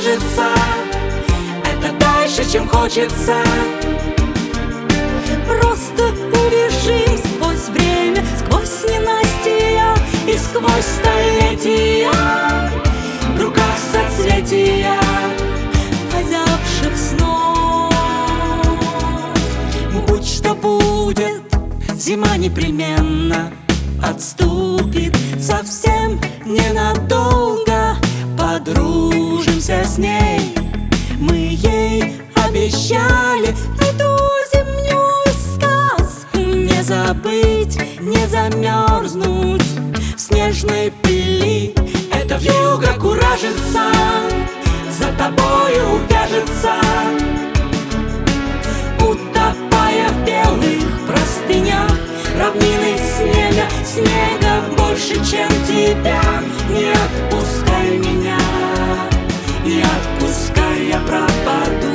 куражится. Это дальше, чем хочется. Просто убежим сквозь время, сквозь ненастья И сквозь столетия в руках соцветия озябших снов. Будь что будет, зима непременно отступит совсем ненадолго. Подружимся с ней, мы ей обещали эту зимнюю сказку. Не забыть, не замерзнуть в снежной пыли. Это вьюга куражится, за тобою вяжется, утопая в белых простынях равнины снега. Снега больше, чем тебя. Не отпускай меня, не отпускай, я пропаду.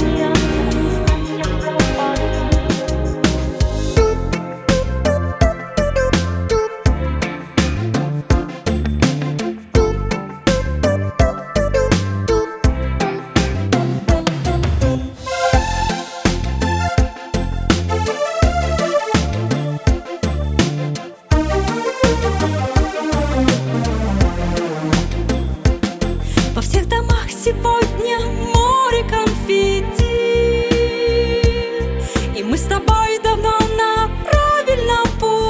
Во всех домах сегодня море конфетти, и мы с тобой давно на правильном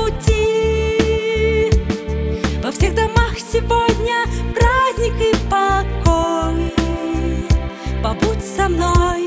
пути. Во всех домах сегодня праздник и покой. Побудь со мной.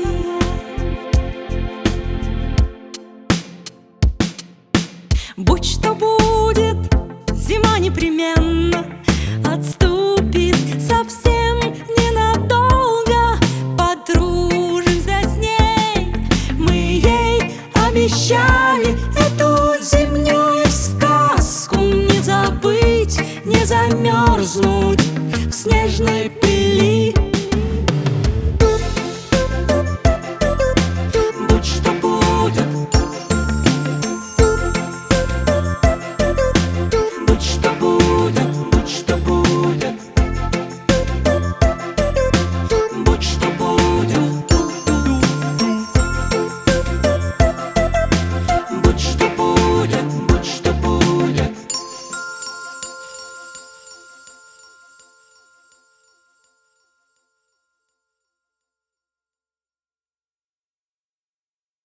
Будь что будет, зима непременно отступит совсем ненадолго. Подружимся с ней, мы ей обещали эту зимнюю сказку. Не забыть, не замерзнуть в снежной пыли.